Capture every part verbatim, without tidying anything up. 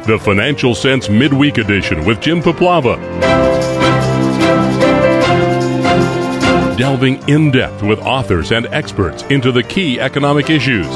the Financial Sense Midweek Edition with Jim Paplava. Delving in depth with authors and experts into the key economic issues.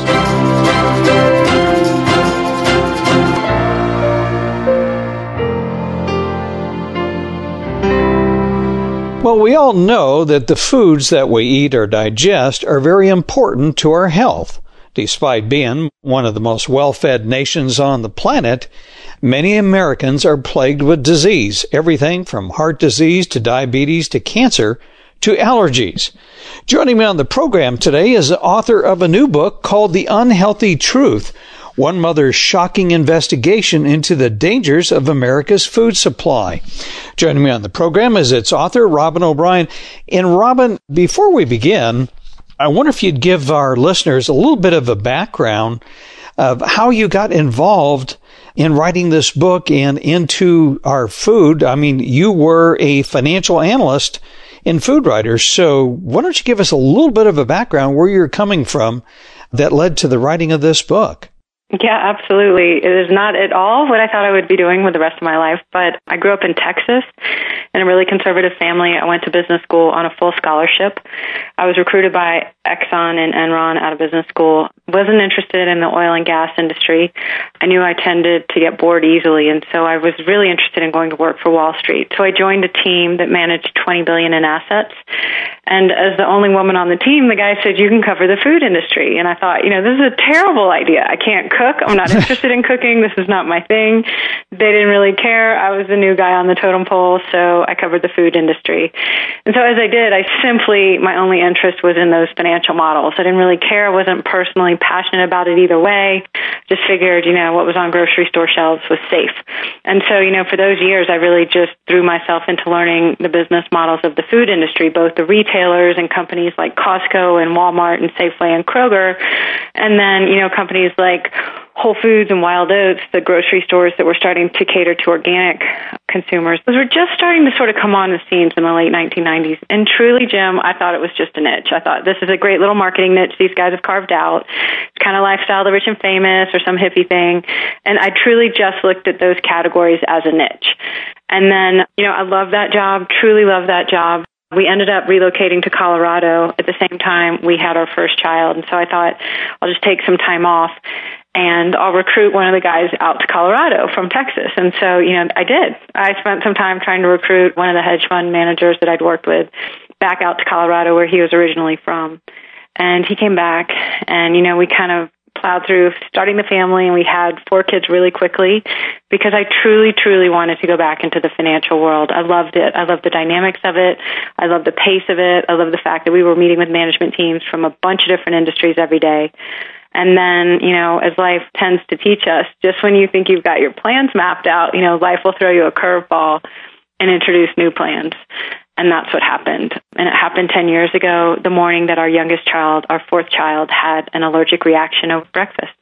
Well, we all know that the foods that we eat or digest are very important to our health. Despite being one of the most well-fed nations on the planet, many Americans are plagued with disease, everything from heart disease to diabetes to cancer to allergies. Joining me on the program today is the author of a new book called The Unhealthy Truth, One Mother's Shocking Investigation into the Dangers of America's Food Supply. Joining me on the program is its author, Robin O'Brien. And Robin, before we begin, I wonder if you'd give our listeners a little bit of a background of how you got involved in writing this book and into our food. I mean, you were a financial analyst in Food Writers, so why don't you give us a little bit of a background where you're coming from that led to the writing of this book? Yeah, absolutely. It is not at all what I thought I would be doing with the rest of my life, but I grew up in Texas in a really conservative family. I went to business school on a full scholarship. I was recruited by Exxon and Enron out of business school. Wasn't interested in the oil and gas industry. I knew I tended to get bored easily, and so I was really interested in going to work for Wall Street. So I joined a team that managed twenty billion dollars in assets. And as the only woman on the team, the guy said, "You can cover the food industry." And I thought, you know, this is a terrible idea. I can't cook. I'm not interested in cooking. This is not my thing. They didn't really care. I was the new guy on the totem pole, so I covered the food industry. And so as I did, I simply, my only interest was in those financial models. I didn't really care. I wasn't personally passionate about it either way. Just figured, you know, what was on grocery store shelves was safe. And so, you know, for those years, I really just threw myself into learning the business models of the food industry, both the retailers and companies like Costco and Walmart and Safeway and Kroger, and then, you know, companies like Whole Foods and Wild Oats, the grocery stores that were starting to cater to organic consumers. Those were just starting to sort of come on the scenes in the late nineteen nineties. And truly, Jim, I thought it was just a niche. I thought this is a great little marketing niche these guys have carved out. It's kind of lifestyle, the rich and famous, or some hippie thing. And I truly just looked at those categories as a niche. And then, you know, I love that job, truly love that job. We ended up relocating to Colorado at the same time we had our first child. And so I thought, I'll just take some time off and I'll recruit one of the guys out to Colorado from Texas. And so, you know, I did. I spent some time trying to recruit one of the hedge fund managers that I'd worked with back out to Colorado, where he was originally from. And he came back, and, you know, we kind of plowed through starting the family, and we had four kids really quickly because I truly, truly wanted to go back into the financial world. I loved it. I loved the dynamics of it. I loved the pace of it. I loved the fact that we were meeting with management teams from a bunch of different industries every day. And then, you know, as life tends to teach us, just when you think you've got your plans mapped out, you know, life will throw you a curveball and introduce new plans. And that's what happened. And it happened ten years ago, the morning that our youngest child, our fourth child, had an allergic reaction over breakfast.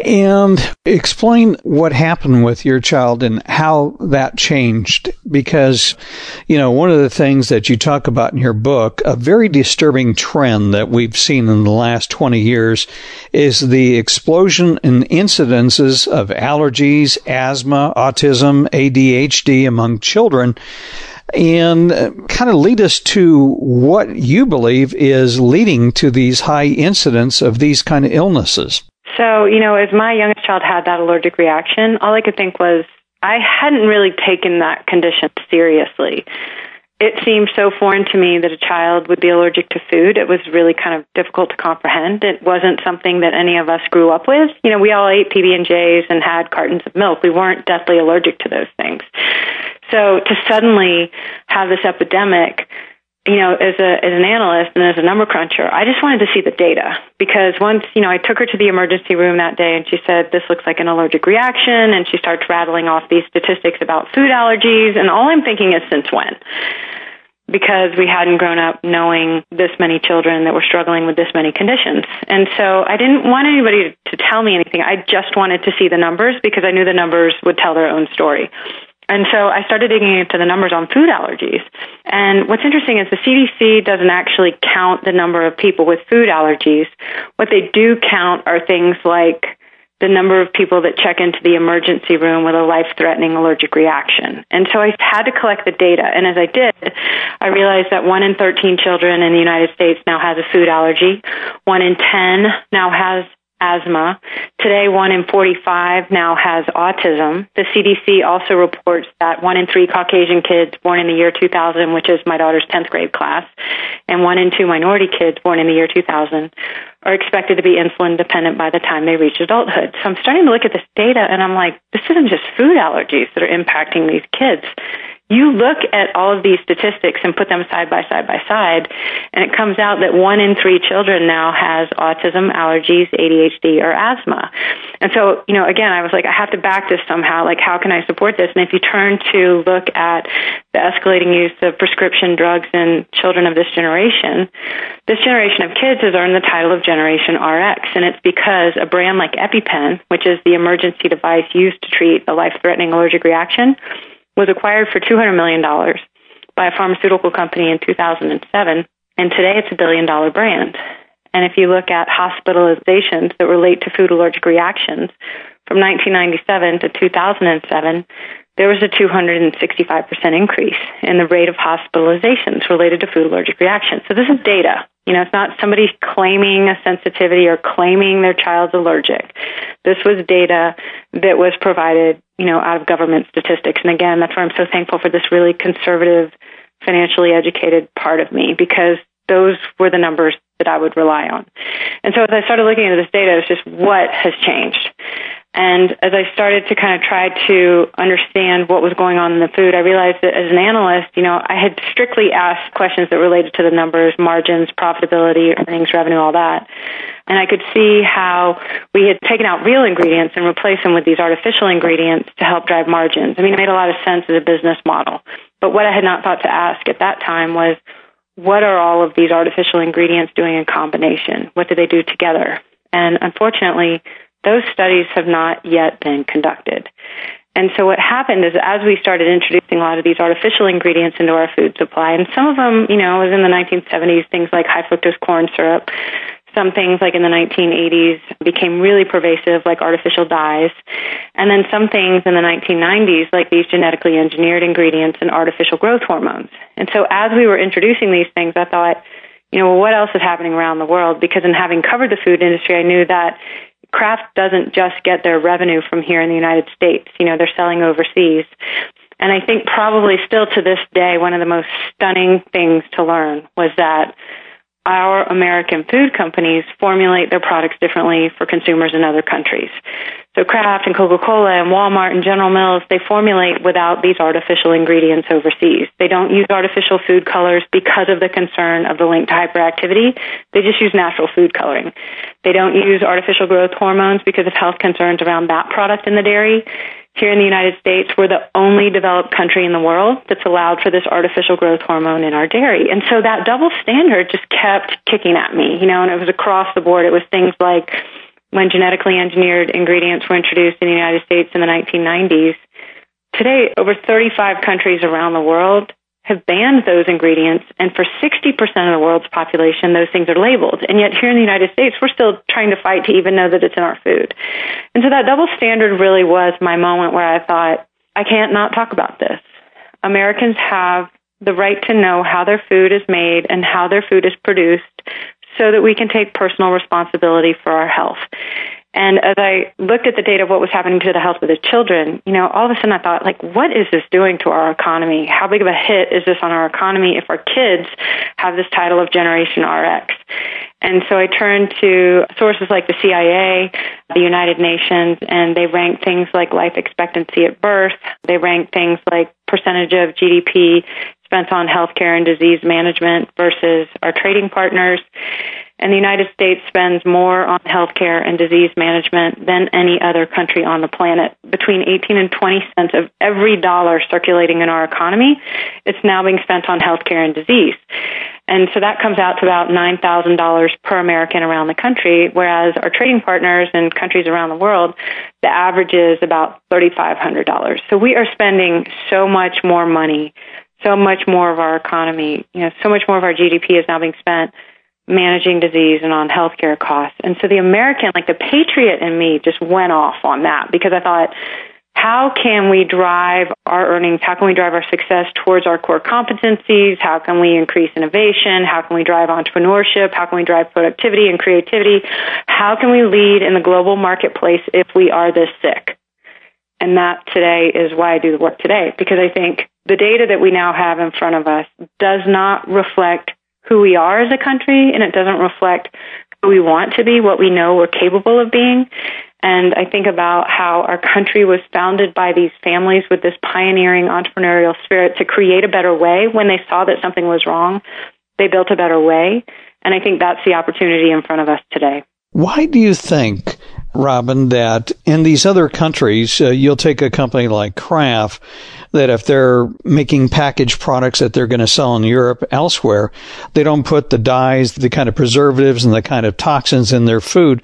And explain what happened with your child and how that changed. Because, you know, one of the things that you talk about in your book, a very disturbing trend that we've seen in the last twenty years is the explosion in incidences of allergies, asthma, autism, A D H D among children. And kind of lead us to what you believe is leading to these high incidents of these kind of illnesses. So, you know, as my youngest child had that allergic reaction, all I could think was I hadn't really taken that condition seriously. It seemed so foreign to me that a child would be allergic to food. It was really kind of difficult to comprehend. It wasn't something that any of us grew up with. You know, we all ate P B and J's and had cartons of milk. We weren't deathly allergic to those things. So to suddenly have this epidemic, you know, as a as an analyst and as a number cruncher, I just wanted to see the data. Because once, you know, I took her to the emergency room that day and she said, this looks like an allergic reaction. And she starts rattling off these statistics about food allergies. And all I'm thinking is, since when? Because we hadn't grown up knowing this many children that were struggling with this many conditions. And so I didn't want anybody to tell me anything. I just wanted to see the numbers because I knew the numbers would tell their own story. And so I started digging into the numbers on food allergies. And what's interesting is the C D C doesn't actually count the number of people with food allergies. What they do count are things like the number of people that check into the emergency room with a life-threatening allergic reaction. And so I had to collect the data. And as I did, I realized that one in thirteen children in the United States now has a food allergy. one in ten now has asthma. Today, one in forty-five now has autism. The C D C also reports that one in three Caucasian kids born in the year two thousand, which is my daughter's tenth grade class, and one in two minority kids born in the year two thousand are expected to be insulin dependent by the time they reach adulthood. So I'm starting to look at this data and I'm like, this isn't just food allergies that are impacting these kids. You look at all of these statistics and put them side by side by side, and it comes out that one in three children now has autism, allergies, A D H D, or asthma. And so, you know, again, I was like, I have to back this somehow. Like, how can I support this? And if you turn to look at the escalating use of prescription drugs in children of this generation, this generation of kids has earned the title of Generation R X, and it's because a brand like EpiPen, which is the emergency device used to treat a life-threatening allergic reaction, was acquired for two hundred million dollars by a pharmaceutical company in two thousand seven, and today it's a billion-dollar brand. And if you look at hospitalizations that relate to food allergic reactions, from nineteen ninety-seven to two thousand seven, there was a two hundred sixty-five percent increase in the rate of hospitalizations related to food allergic reactions. So this is data. You know, it's not somebody claiming a sensitivity or claiming their child's allergic. This was data that was provided, you know, out of government statistics. And again, that's why I'm so thankful for this really conservative, financially educated part of me, because those were the numbers that I would rely on. And so as I started looking at this data, it's just what has changed. And as I started to kind of try to understand what was going on in the food, I realized that as an analyst, you know, I had strictly asked questions that related to the numbers, margins, profitability, earnings, revenue, all that. And I could see how we had taken out real ingredients and replaced them with these artificial ingredients to help drive margins. I mean, it made a lot of sense as a business model. But what I had not thought to ask at that time was, what are all of these artificial ingredients doing in combination? What do they do together? And unfortunately, those studies have not yet been conducted. And so what happened is, as we started introducing a lot of these artificial ingredients into our food supply, and some of them, you know, was in the nineteen seventies, things like high fructose corn syrup. Some things like in the nineteen eighties became really pervasive, like artificial dyes. And then some things in the nineteen nineties, like these genetically engineered ingredients and artificial growth hormones. And so as we were introducing these things, I thought, you know, well, what else is happening around the world? Because in having covered the food industry, I knew that Kraft doesn't just get their revenue from here in the United States. You know, they're selling overseas. And I think probably still to this day, one of the most stunning things to learn was that our American food companies formulate their products differently for consumers in other countries. So Kraft and Coca-Cola and Walmart and General Mills, they formulate without these artificial ingredients overseas. They don't use artificial food colors because of the concern of the link to hyperactivity. They just use natural food coloring. They don't use artificial growth hormones because of health concerns around that product in the dairy. Here in the United States, we're the only developed country in the world that's allowed for this artificial growth hormone in our dairy. And so that double standard just kept kicking at me, you know, and it was across the board. It was things like when genetically engineered ingredients were introduced in the United States in the nineteen nineties. Today, over thirty-five countries around the world have banned those ingredients, and for sixty percent of the world's population, those things are labeled. And yet here in the United States, we're still trying to fight to even know that it's in our food. And so that double standard really was my moment where I thought, I can't not talk about this. Americans have the right to know how their food is made and how their food is produced so that we can take personal responsibility for our health. And as I looked at the data of what was happening to the health of the children, you know, all of a sudden I thought, like, what is this doing to our economy? How big of a hit is this on our economy if our kids have this title of Generation R X? And so I turned to sources like the C I A, the United Nations, and they rank things like life expectancy at birth. They rank things like percentage of G D P spent on healthcare and disease management versus our trading partners. And the United States spends more on healthcare and disease management than any other country on the planet. Between eighteen and twenty cents of every dollar circulating in our economy, it's now being spent on healthcare and disease. And so that comes out to about nine thousand dollars per American around the country, whereas our trading partners in countries around the world, the average is about three thousand five hundred dollars. So we are spending so much more money, so much more of our economy, you know, so much more of our G D P is now being spent managing disease and on healthcare costs. And so the American, like the patriot in me, just went off on that because I thought, how can we drive our earnings? How can we drive our success towards our core competencies? How can we increase innovation? How can we drive entrepreneurship? How can we drive productivity and creativity? How can we lead in the global marketplace if we are this sick? And that today is why I do the work today, because I think the data that we now have in front of us does not reflect who we are as a country, and it doesn't reflect who we want to be, what we know we're capable of being. And I think about how our country was founded by these families with this pioneering entrepreneurial spirit to create a better way. When they saw that something was wrong, they built a better way. And I think that's the opportunity in front of us today. Why do you think, Robin, that in these other countries, uh, you'll take a company like Kraft, that if they're making packaged products that they're going to sell in Europe, elsewhere, they don't put the dyes, the kind of preservatives and the kind of toxins in their food?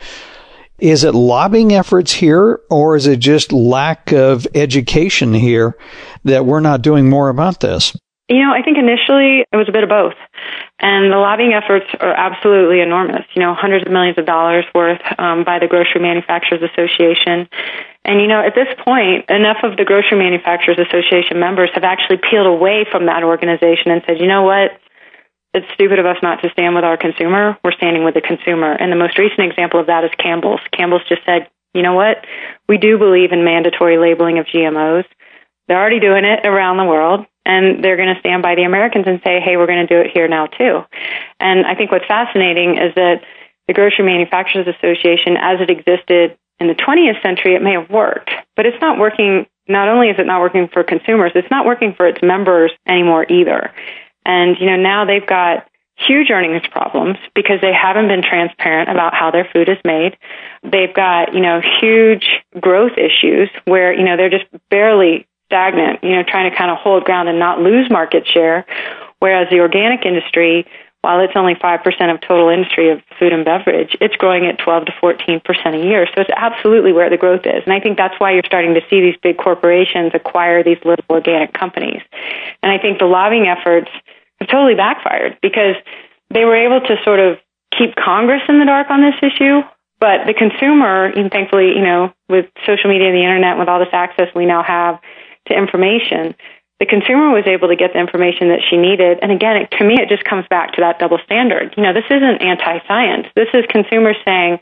Is it lobbying efforts here, or is it just lack of education here that we're not doing more about this? You know, I think initially it was a bit of both. And the lobbying efforts are absolutely enormous. You know, hundreds of millions of dollars worth um, by the Grocery Manufacturers Association. And, you know, at this point, enough of the Grocery Manufacturers Association members have actually peeled away from that organization and said, you know what? It's stupid of us not to stand with our consumer. We're standing with the consumer. And the most recent example of that is Campbell's. Campbell's just said, you know what? We do believe in mandatory labeling of G M Os. They're already doing it around the world, and they're going to stand by the Americans and say, hey, we're going to do it here now, too. And I think what's fascinating is that the Grocery Manufacturers Association, as it existed in the twentieth century, it may have worked, but it's not working. Not only is it not working for consumers, it's not working for its members anymore either. And, you know, now they've got huge earnings problems because they haven't been transparent about how their food is made. They've got, you know, huge growth issues where, you know, they're just barely stagnant, you know, trying to kind of hold ground and not lose market share. Whereas the organic industry, while it's only five percent of total industry of food and beverage, it's growing at twelve to fourteen percent a year. So it's absolutely where the growth is. And I think that's why you're starting to see these big corporations acquire these little organic companies. And I think the lobbying efforts have totally backfired because they were able to sort of keep Congress in the dark on this issue. But the consumer, and thankfully, you know, with social media and the internet, with all this access we now have to information, the consumer was able to get the information that she needed. And again, it, to me, it just comes back to that double standard. You know, this isn't anti-science. This is consumers saying,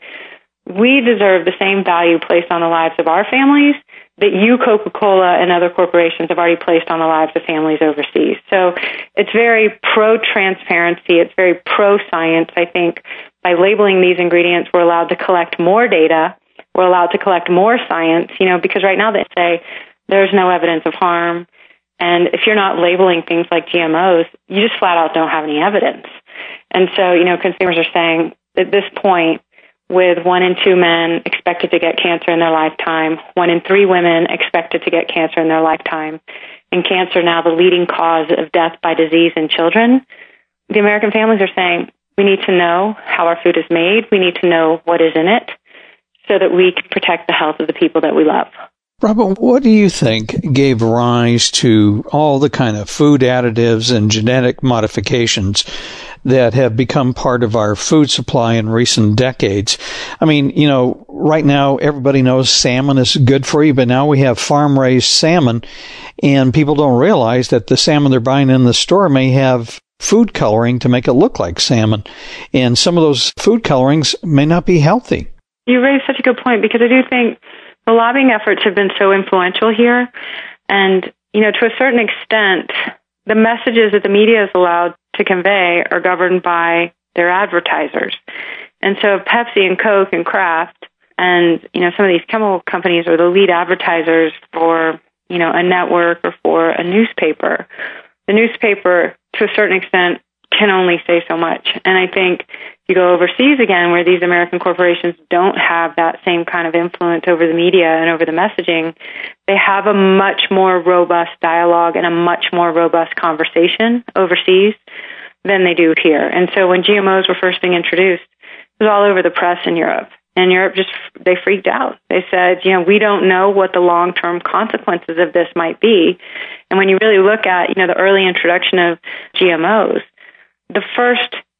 we deserve the same value placed on the lives of our families that you, Coca-Cola, and other corporations have already placed on the lives of families overseas. So it's very pro-transparency. It's very pro-science. I think by labeling these ingredients, we're allowed to collect more data. We're allowed to collect more science, you know, because right now they say there's no evidence of harm. And if you're not labeling things like G M Os, you just flat out don't have any evidence. And so, you know, consumers are saying at this point, with one in two men expected to get cancer in their lifetime, one in three women expected to get cancer in their lifetime, and cancer now the leading cause of death by disease in children, the American families are saying, we need to know how our food is made. We need to know what is in it so that we can protect the health of the people that we love. Robin, what do you think gave rise to all the kind of food additives and genetic modifications that have become part of our food supply in recent decades? I mean, you know, right now everybody knows salmon is good for you, but now we have farm-raised salmon, and people don't realize that the salmon they're buying in the store may have food coloring to make it look like salmon, and some of those food colorings may not be healthy. You raise such a good point, because I do think the lobbying efforts have been so influential here. And, you know, to a certain extent, the messages that the media is allowed to convey are governed by their advertisers. And so Pepsi and Coke and Kraft and, you know, some of these chemical companies are the lead advertisers for, you know, a network or for a newspaper. The newspaper, to a certain extent, can only say so much. And I think if you go overseas again, where these American corporations don't have that same kind of influence over the media and over the messaging, they have a much more robust dialogue and a much more robust conversation overseas than they do here. And so when G M Os were first being introduced, it was all over the press in Europe. And Europe just, they freaked out. They said, you know, we don't know what the long-term consequences of this might be. And when you really look at, you know, the early introduction of G M Os, the first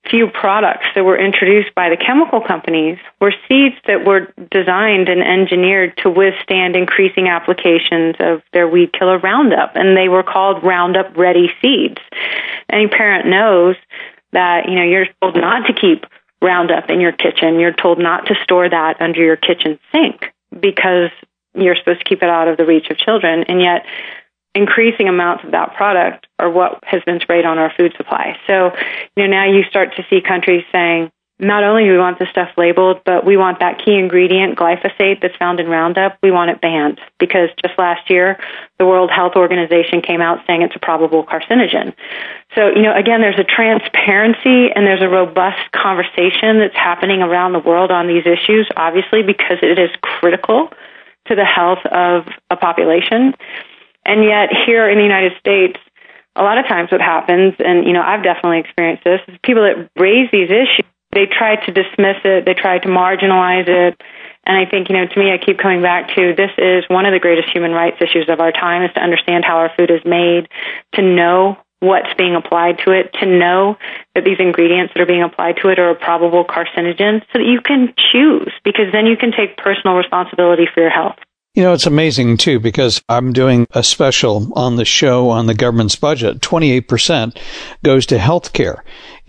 few products that were introduced by the chemical companies were seeds that were designed and engineered to withstand increasing applications of their weed killer Roundup, and they were called Roundup Ready seeds. Any parent knows that, you know, you're told not to keep Roundup in your kitchen. You're told not to store that under your kitchen sink because you're supposed to keep it out of the reach of children, and yet increasing amounts of that product are what has been sprayed on our food supply. So, you know, now you start to see countries saying, not only do we want this stuff labeled, but we want that key ingredient, glyphosate, that's found in Roundup, we want it banned. Because just last year, the World Health Organization came out saying it's a probable carcinogen. So, you know, again, there's a transparency and there's a robust conversation that's happening around the world on these issues, obviously, because it is critical to the health of a population. And yet here in the United States, a lot of times what happens, and, you know, I've definitely experienced this, is people that raise these issues, they try to dismiss it, they try to marginalize it. And I think, you know, to me, I keep coming back to this is one of the greatest human rights issues of our time, is to understand how our food is made, to know what's being applied to it, to know that these ingredients that are being applied to it are a probable carcinogen, so that you can choose, because then you can take personal responsibility for your health. You know, it's amazing, too, because I'm doing a special on the show on the government's budget. twenty-eight percent goes to health care.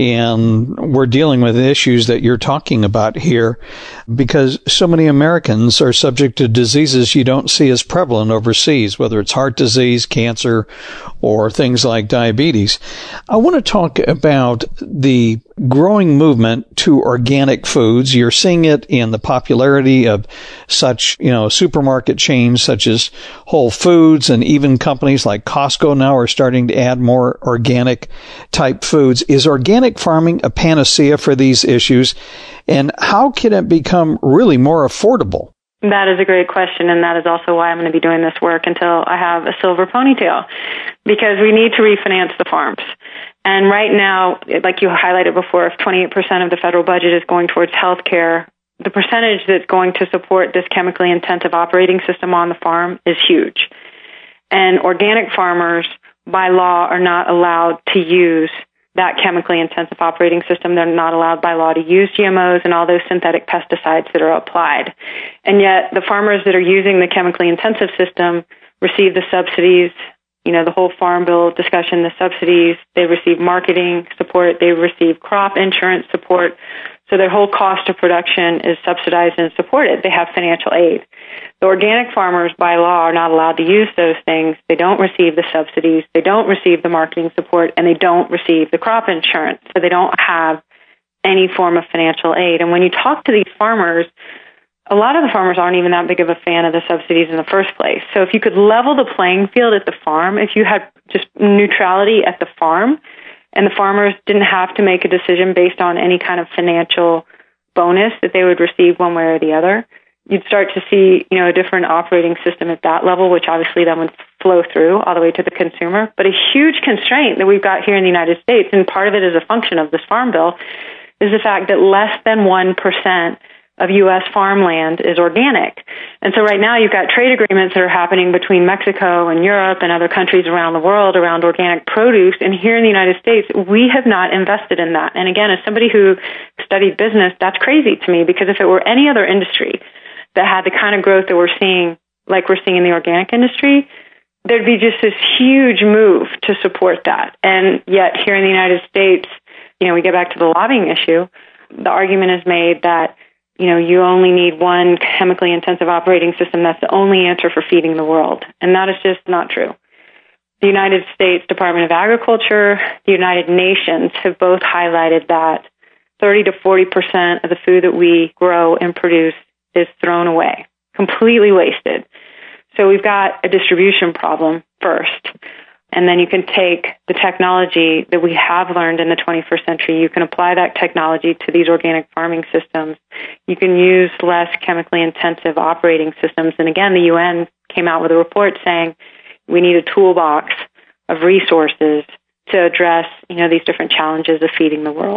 And we're dealing with issues that you're talking about here because so many Americans are subject to diseases you don't see as prevalent overseas, whether it's heart disease, cancer, or things like diabetes. I want to talk about the growing movement to organic foods. You're seeing it in the popularity of such, you know, supermarket chains such as Whole Foods, and even companies like Costco now are starting to add more organic type foods. Is organic farming a panacea for these issues, and how can it become really more affordable? That is a great question, and that is also why I'm going to be doing this work until I have a silver ponytail, because we need to refinance the farms. And right now, like you highlighted before, if twenty-eight percent of the federal budget is going towards health care, the percentage that's going to support this chemically intensive operating system on the farm is huge. And organic farmers, by law, are not allowed to use that chemically intensive operating system. They're not allowed by law to use G M Os and all those synthetic pesticides that are applied. And yet the farmers that are using the chemically intensive system receive the subsidies, you know, the whole Farm Bill discussion, the subsidies, they receive marketing support, they receive crop insurance support. So their whole cost of production is subsidized and supported. They have financial aid. The organic farmers, by law, are not allowed to use those things. They don't receive the subsidies. They don't receive the marketing support, and they don't receive the crop insurance. So they don't have any form of financial aid. And when you talk to these farmers, a lot of the farmers aren't even that big of a fan of the subsidies in the first place. So if you could level the playing field at the farm, if you had just neutrality at the farm, and the farmers didn't have to make a decision based on any kind of financial bonus that they would receive one way or the other, you'd start to see, you know, a different operating system at that level, which obviously then would flow through all the way to the consumer. But a huge constraint that we've got here in the United States, and part of it is a function of this Farm Bill, is the fact that less than one percent of U S farmland is organic. And so right now you've got trade agreements that are happening between Mexico and Europe and other countries around the world around organic produce. And here in the United States, we have not invested in that. And again, as somebody who studied business, that's crazy to me, because if it were any other industry that had the kind of growth that we're seeing, like we're seeing in the organic industry, there'd be just this huge move to support that. And yet here in the United States, you know, we get back to the lobbying issue, the argument is made that, you know, you only need one chemically intensive operating system. That's the only answer for feeding the world. And that is just not true. The United States Department of Agriculture, the United Nations have both highlighted that thirty to forty percent of the food that we grow and produce is thrown away, completely wasted. So we've got a distribution problem first. And then you can take the technology that we have learned in the twenty-first century. You can apply that technology to these organic farming systems. You can use less chemically intensive operating systems. And again, the U N came out with a report saying we need a toolbox of resources to address, you know, these different challenges of feeding the world.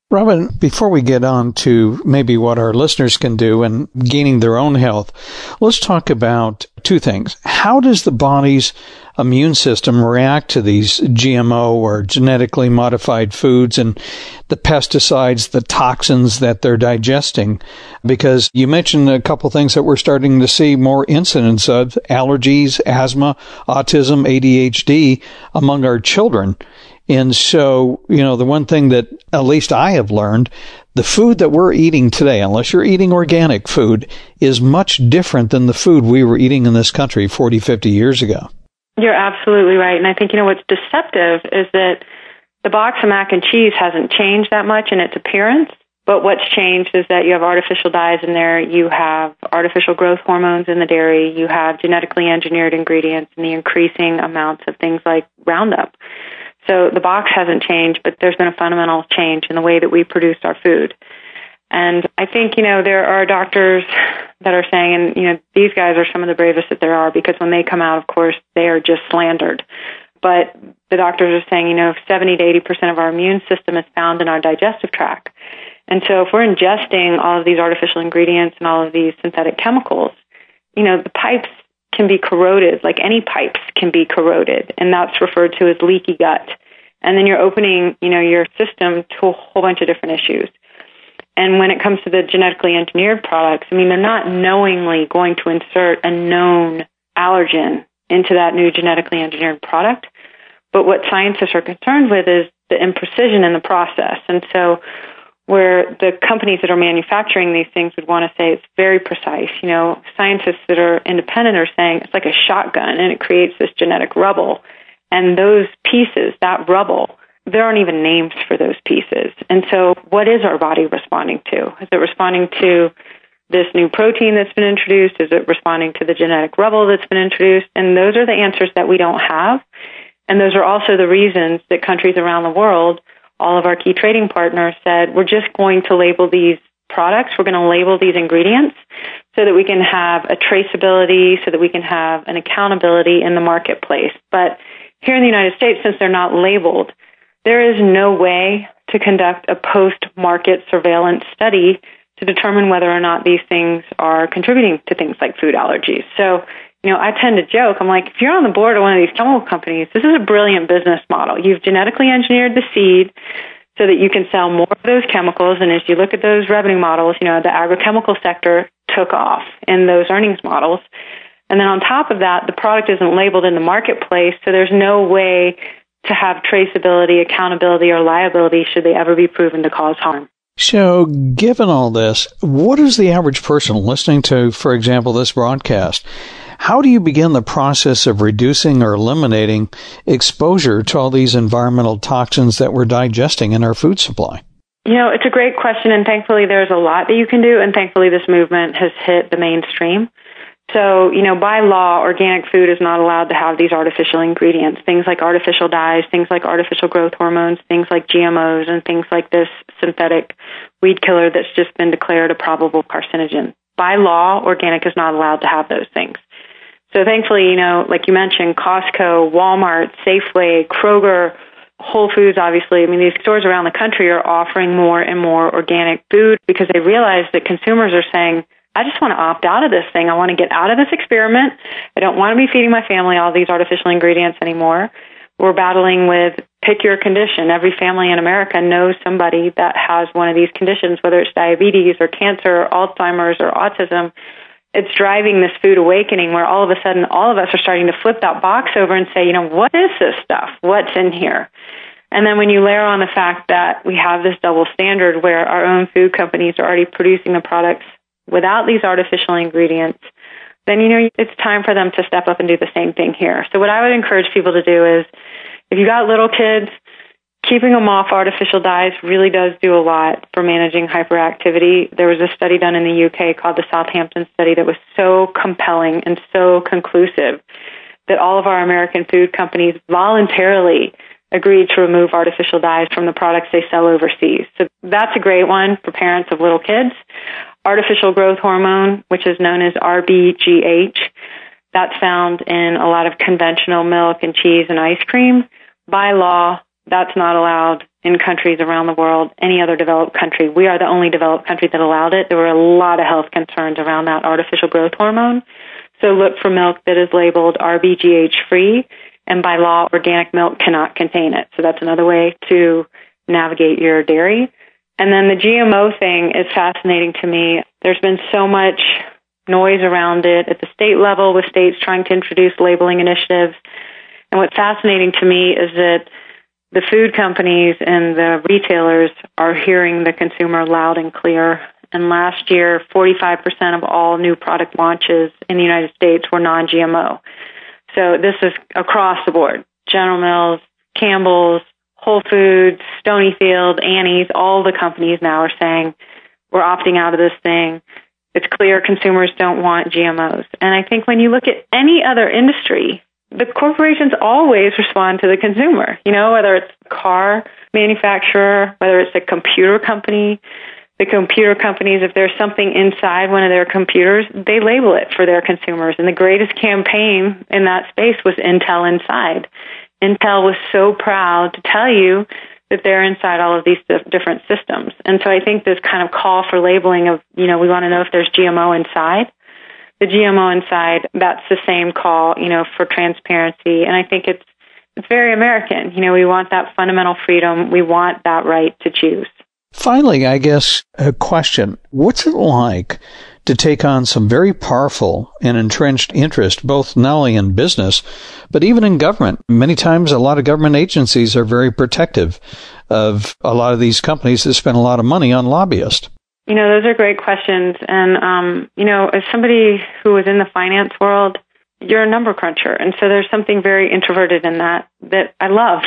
Robin, before we get on to maybe what our listeners can do in gaining their own health, let's talk about two things. How does the body's immune system react to these G M O or genetically modified foods and the pesticides, the toxins that they're digesting? Because you mentioned a couple things that we're starting to see more incidents of: allergies, asthma, autism, A D H D among our children. And so, you know, the one thing that at least I have learned, the food that we're eating today, unless you're eating organic food, is much different than the food we were eating in this country forty, fifty years ago. You're absolutely right. And I think, you know, what's deceptive is that the box of mac and cheese hasn't changed that much in its appearance. But what's changed is that you have artificial dyes in there, you have artificial growth hormones in the dairy, you have genetically engineered ingredients, and the increasing amounts of things like Roundup. So the box hasn't changed, but there's been a fundamental change in the way that we produce our food. And I think, you know, there are doctors that are saying, and, you know, these guys are some of the bravest that there are, because when they come out, of course, they are just slandered. But the doctors are saying, you know, seventy to eighty percent of our immune system is found in our digestive tract. And so if we're ingesting all of these artificial ingredients and all of these synthetic chemicals, you know, the pipes can be corroded, like any pipes can be corroded, and that's referred to as leaky gut. And then you're opening, you know, your system to a whole bunch of different issues. And when it comes to the genetically engineered products, I mean, they're not knowingly going to insert a known allergen into that new genetically engineered product. But what scientists are concerned with is the imprecision in the process. And so where the companies that are manufacturing these things would want to say it's very precise, you know, scientists that are independent are saying it's like a shotgun and it creates this genetic rubble. And those pieces, that rubble, there aren't even names for those pieces. And so what is our body responding to? Is it responding to this new protein that's been introduced? Is it responding to the genetic rubble that's been introduced? And those are the answers that we don't have. And those are also the reasons that countries around the world, all of our key trading partners, said, we're just going to label these products, we're going to label these ingredients so that we can have a traceability, so that we can have an accountability in the marketplace. But here in the United States, since they're not labeled, there is no way to conduct a post-market surveillance study to determine whether or not these things are contributing to things like food allergies. So, you know, I tend to joke, I'm like, if you're on the board of one of these chemical companies, this is a brilliant business model. You've genetically engineered the seed so that you can sell more of those chemicals. And as you look at those revenue models, you know, the agrochemical sector took off in those earnings models. And then on top of that, the product isn't labeled in the marketplace, so there's no way to have traceability, accountability, or liability should they ever be proven to cause harm. So, given all this, what is the average person listening to, for example, this broadcast? How do you begin the process of reducing or eliminating exposure to all these environmental toxins that we're digesting in our food supply? You know, it's a great question, and thankfully there's a lot that you can do, and thankfully this movement has hit the mainstream. So, you know, by law, organic food is not allowed to have these artificial ingredients, things like artificial dyes, things like artificial growth hormones, things like G M Os, and things like this synthetic weed killer that's just been declared a probable carcinogen. By law, organic is not allowed to have those things. So thankfully, you know, like you mentioned, Costco, Walmart, Safeway, Kroger, Whole Foods, obviously, I mean, these stores around the country are offering more and more organic food because they realize that consumers are saying, I just want to opt out of this thing. I want to get out of this experiment. I don't want to be feeding my family all these artificial ingredients anymore. We're battling with pick your condition. Every family in America knows somebody that has one of these conditions, whether it's diabetes or cancer or Alzheimer's or autism. It's driving this food awakening where all of a sudden all of us are starting to flip that box over and say, you know, what is this stuff? What's in here? And then when you layer on the fact that we have this double standard where our own food companies are already producing the products without these artificial ingredients, then, you know, it's time for them to step up and do the same thing here. So what I would encourage people to do is, if you got little kids, keeping them off artificial dyes really does do a lot for managing hyperactivity. There was a study done in the U K called the Southampton study that was so compelling and so conclusive that all of our American food companies voluntarily agreed to remove artificial dyes from the products they sell overseas. So that's a great one for parents of little kids. Artificial growth hormone, which is known as R B G H, that's found in a lot of conventional milk and cheese and ice cream. By law, that's not allowed in countries around the world, any other developed country. We are the only developed country that allowed it. There were a lot of health concerns around that artificial growth hormone. So look for milk that is labeled R B G H free, and by law, organic milk cannot contain it. So that's another way to navigate your dairy. And then the G M O thing is fascinating to me. There's been so much noise around it at the state level with states trying to introduce labeling initiatives. And what's fascinating to me is that the food companies and the retailers are hearing the consumer loud and clear. And last year, forty-five percent of all new product launches in the United States were non G M O. So this is across the board. General Mills, Campbell's, Whole Foods, Stonyfield, Annie's, all the companies now are saying, we're opting out of this thing. It's clear consumers don't want G M Os. And I think when you look at any other industry, the corporations always respond to the consumer, you know, whether it's a car manufacturer, whether it's a computer company. The computer companies, if there's something inside one of their computers, they label it for their consumers. And the greatest campaign in that space was Intel Inside. Intel was so proud to tell you that they're inside all of these different systems. And so I think this kind of call for labeling of, you know, we want to know if there's G M O inside. The G M O inside, that's the same call, you know, for transparency. And I think it's it's very American. You know, we want that fundamental freedom. We want that right to choose. Finally, I guess a question. What's it like to take on some very powerful and entrenched interest, both not only in business, but even in government? Many times, a lot of government agencies are very protective of a lot of these companies that spend a lot of money on lobbyists. You know, those are great questions. And, um, you know, as somebody who was in the finance world, you're a number cruncher. And so there's something very introverted in that that I love.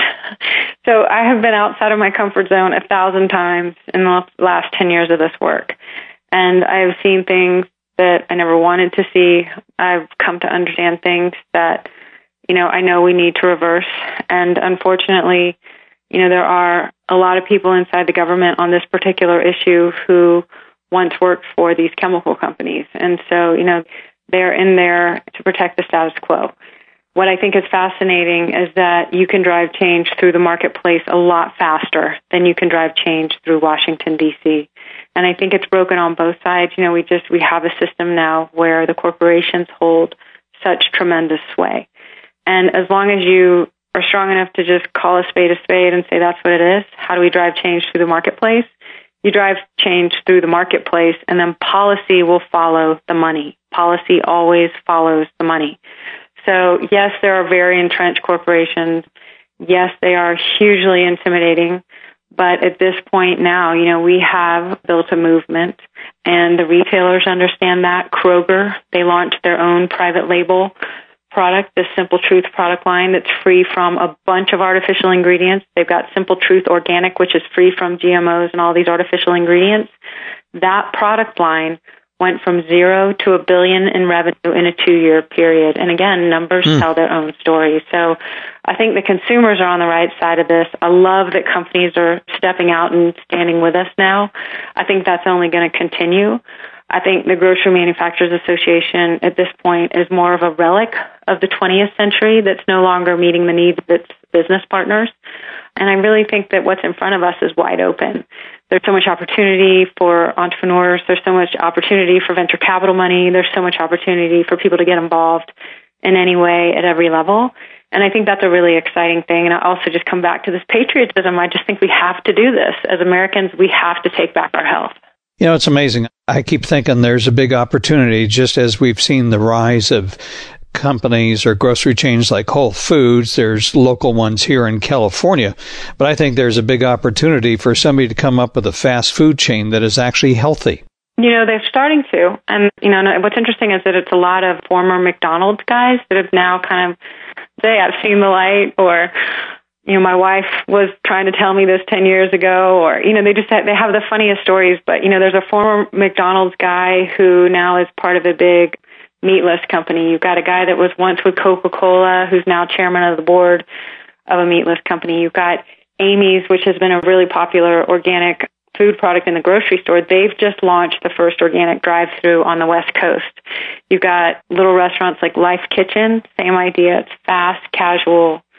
So I have been outside of my comfort zone a thousand times in the last ten years of this work. And I've seen things that I never wanted to see. I've come to understand things that, you know, I know we need to reverse. And unfortunately, you know, there are a lot of people inside the government on this particular issue who once worked for these chemical companies. And so, you know, they're in there to protect the status quo. What I think is fascinating is that you can drive change through the marketplace a lot faster than you can drive change through Washington, D C. And I think it's broken on both sides. You know, we just, we have a system now where the corporations hold such tremendous sway. And as long as you are strong enough to just call a spade a spade and say that's what it is, how do we drive change through the marketplace? You drive change through the marketplace, and then policy will follow the money. Policy always follows the money. So, yes, there are very entrenched corporations. Yes, they are hugely intimidating. But at this point now, you know, we have built a movement, and the retailers understand that. Kroger, they launched their own private label product, the Simple Truth product line that's free from a bunch of artificial ingredients. They've got Simple Truth Organic, which is free from G M Os and all these artificial ingredients. That product line went from zero to a billion in revenue in a two-year period. And again, numbers mm. tell their own story. So I think the consumers are on the right side of this. I love that companies are stepping out and standing with us now. I think that's only going to continue. I think the Grocery Manufacturers Association at this point is more of a relic of the twentieth century that's no longer meeting the needs of its business partners. And I really think that what's in front of us is wide open. There's so much opportunity for entrepreneurs. There's so much opportunity for venture capital money. There's so much opportunity for people to get involved in any way at every level. And I think that's a really exciting thing. And I also just come back to this patriotism. I just think we have to do this. As Americans, we have to take back our health. You know, it's amazing. I keep thinking there's a big opportunity, just as we've seen the rise of companies or grocery chains like Whole Foods. There's local ones here in California. But I think there's a big opportunity for somebody to come up with a fast food chain that is actually healthy. You know, they're starting to. And, you know, what's interesting is that it's a lot of former McDonald's guys that have now kind of say, I've seen the light, or, you know, my wife was trying to tell me this ten years ago, or, you know, they just have, they have the funniest stories. But, you know, there's a former McDonald's guy who now is part of a big meatless company. You've got a guy that was once with Coca-Cola who's now chairman of the board of a meatless company. You've got Amy's, which has been a really popular organic food product in the grocery store. They've just launched the first organic drive-through on the West Coast. You've got little restaurants like Life Kitchen, same idea. It's fast, casual,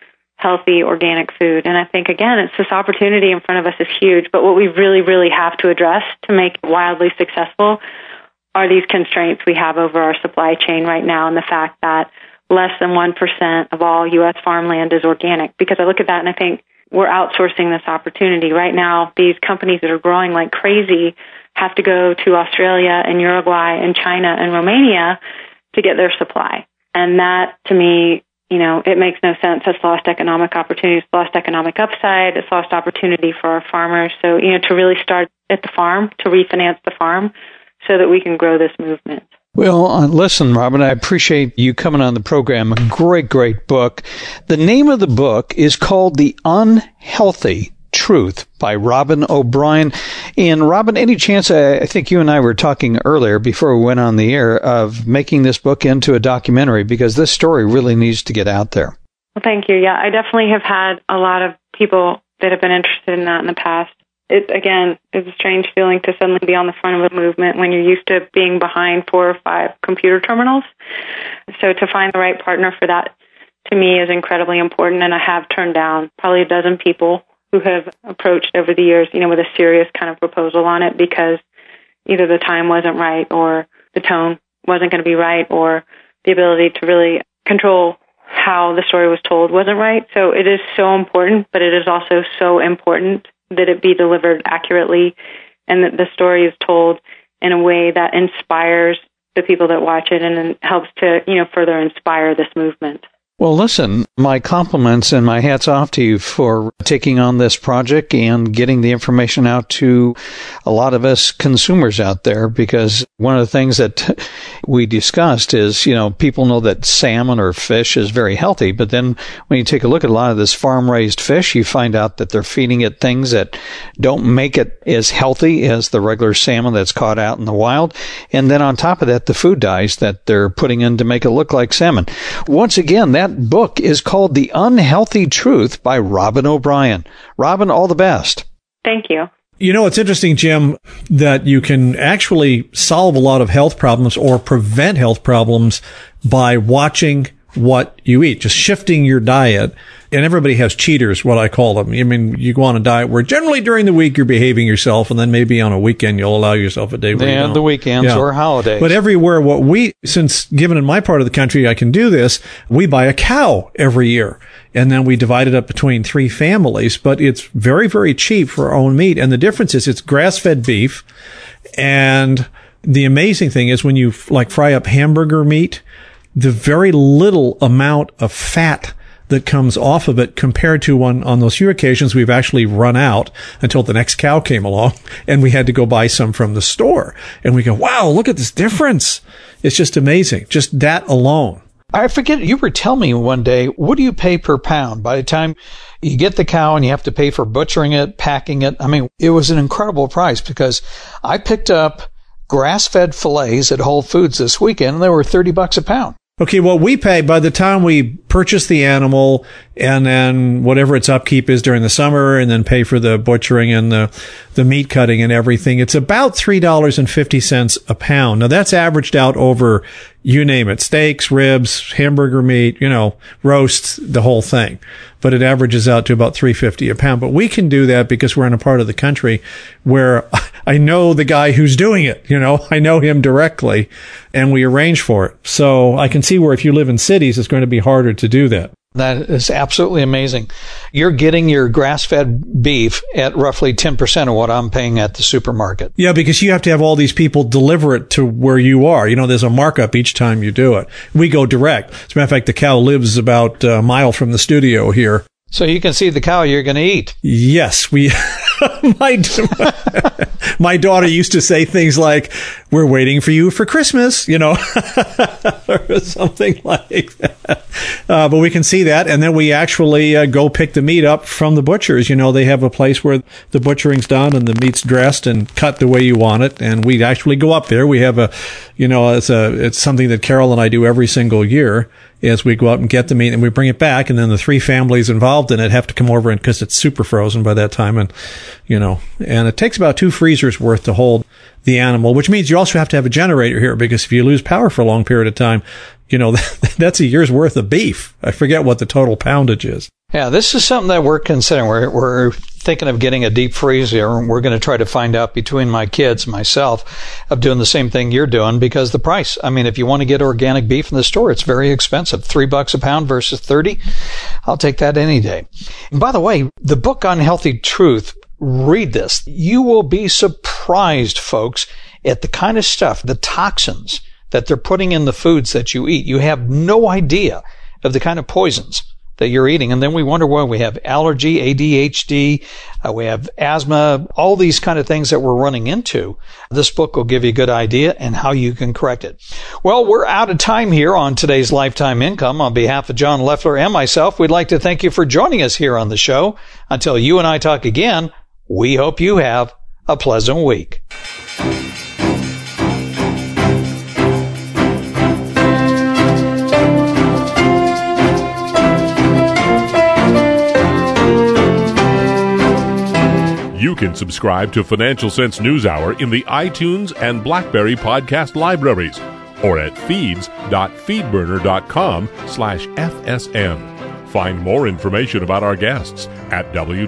healthy, organic food. And I think, again, it's this opportunity in front of us is huge. But what we really, really have to address to make it wildly successful are these constraints we have over our supply chain right now, and the fact that less than one percent of all U S farmland is organic. Because I look at that and I think we're outsourcing this opportunity. Right now, these companies that are growing like crazy have to go to Australia and Uruguay and China and Romania to get their supply. And that, to me, you know, it makes no sense. It's lost economic opportunity, it's lost economic upside, it's lost opportunity for our farmers. So, you know, to really start at the farm, to refinance the farm so that we can grow this movement. Well, uh, listen, Robin, I appreciate you coming on the program. A great, great book. The name of the book is called The Unhealthy Truth by Robin O'Brien. And Robin, any chance, I, I think you and I were talking earlier before we went on the air, of making this book into a documentary, because this story really needs to get out there. Well, thank you. Yeah, I definitely have had a lot of people that have been interested in that in the past. It, again, it's a strange feeling to suddenly be on the front of a movement when you're used to being behind four or five computer terminals. So to find the right partner for that, to me, is incredibly important. And I have turned down probably a dozen people who have approached over the years, you know, with a serious kind of proposal on it, because either the time wasn't right or the tone wasn't going to be right or the ability to really control how the story was told wasn't right. So it is so important, but it is also so important that it be delivered accurately and that the story is told in a way that inspires the people that watch it and helps to, you know, further inspire this movement. Well, listen, my compliments and my hats off to you for taking on this project and getting the information out to a lot of us consumers out there, because one of the things that we discussed is, you know, people know that salmon or fish is very healthy, but then when you take a look at a lot of this farm-raised fish, you find out that they're feeding it things that don't make it as healthy as the regular salmon that's caught out in the wild. And then on top of that, the food dyes that they're putting in to make it look like salmon. Once again, that That book is called The Unhealthy Truth by Robin O'Brien. Robin, all the best. Thank you. You know, it's interesting, Jim, that you can actually solve a lot of health problems or prevent health problems by watching what you eat, just shifting your diet. And everybody has cheaters, what I call them. I mean, you go on a diet where generally during the week you're behaving yourself, and then maybe on a weekend you'll allow yourself a day where you don't. And the weekends yeah. or holidays. But everywhere, what we, since given in my part of the country I can do this, we buy a cow every year. And then we divide it up between three families, but it's very, very cheap for our own meat. And the difference is it's grass-fed beef. And the amazing thing is when you like fry up hamburger meat, the very little amount of fat that comes off of it compared to one on those few occasions we've actually run out until the next cow came along and we had to go buy some from the store. And we go, wow, look at this difference. It's just amazing. Just that alone. I forget, you were telling me one day, what do you pay per pound by the time you get the cow and you have to pay for butchering it, packing it? I mean, it was an incredible price, because I picked up grass-fed fillets at Whole Foods this weekend and they were thirty bucks a pound. Okay, well, we pay by the time we purchase the animal and then whatever its upkeep is during the summer and then pay for the butchering and the, the meat cutting and everything. It's about three dollars and fifty cents a pound. Now, that's averaged out over, you name it, steaks, ribs, hamburger meat, you know, roasts, the whole thing. But it averages out to about three dollars and fifty cents a pound. But we can do that because we're in a part of the country where I know the guy who's doing it, you know, I know him directly, and we arrange for it. So I can see where if you live in cities, it's going to be harder to do that. That is absolutely amazing. You're getting your grass-fed beef at roughly ten percent of what I'm paying at the supermarket. Yeah, because you have to have all these people deliver it to where you are. You know, there's a markup each time you do it. We go direct. As a matter of fact, the cow lives about a mile from the studio here. So you can see the cow you're going to eat. Yes, we. my my daughter used to say things like, "We're waiting for you for Christmas," you know, or something like that. Uh, but we can see that, and then we actually uh, go pick the meat up from the butchers. You know, they have a place where the butchering's done and the meat's dressed and cut the way you want it, and we actually go up there. We have a, you know, it's a it's something that Carol and I do every single year. Is we go out and get the meat and we bring it back, and then the three families involved in it have to come over, and because it's super frozen by that time, and you know, and it takes about two freezers worth to hold the animal, which means you also have to have a generator here, because if you lose power for a long period of time, you know, that's a year's worth of beef. I forget what the total poundage is. Yeah, this is something that we're considering. We're, we're thinking of getting a deep freezer, and we're going to try to find out between my kids and myself of doing the same thing you're doing, because the price, I mean, if you want to get organic beef in the store, it's very expensive. Three bucks a pound versus thirty. I'll take that any day. And by the way, the book Unhealthy Truth, read this. You will be surprised, folks, at the kind of stuff, the toxins that they're putting in the foods that you eat. You have no idea of the kind of poisons that you're eating. And then we wonder why we have allergy, A D H D, uh, we have asthma, all these kind of things that we're running into. This book will give you a good idea and how you can correct it. Well, we're out of time here on today's Lifetime Income. On behalf of John Loeffler and myself, we'd like to thank you for joining us here on the show. Until you and I talk again, we hope you have a pleasant week. You can subscribe to Financial Sense NewsHour in the iTunes and BlackBerry podcast libraries or at feeds.feedburner.com slash FSN. Find more information about our guests at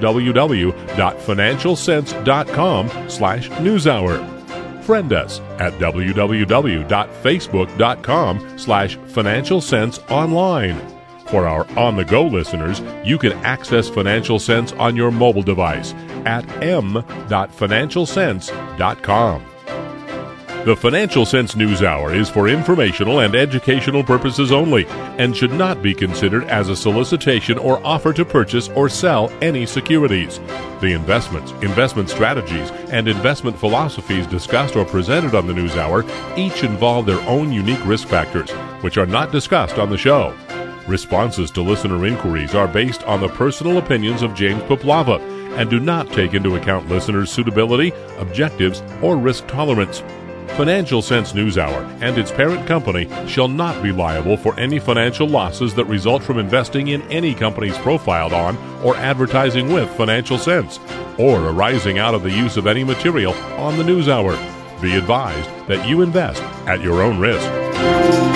www.financialsense.com slash newshour. Friend us at www.facebook.com slash Financial Sense Online. For our on-the-go listeners, you can access Financial Sense on your mobile device at m dot financial sense dot com. The Financial Sense NewsHour is for informational and educational purposes only and should not be considered as a solicitation or offer to purchase or sell any securities. The investments, investment strategies, and investment philosophies discussed or presented on the NewsHour each involve their own unique risk factors, which are not discussed on the show. Responses to listener inquiries are based on the personal opinions of James Poplava and do not take into account listeners' suitability, objectives, or risk tolerance. Financial Sense NewsHour and its parent company shall not be liable for any financial losses that result from investing in any companies profiled on or advertising with Financial Sense, or arising out of the use of any material on the NewsHour. Be advised that you invest at your own risk.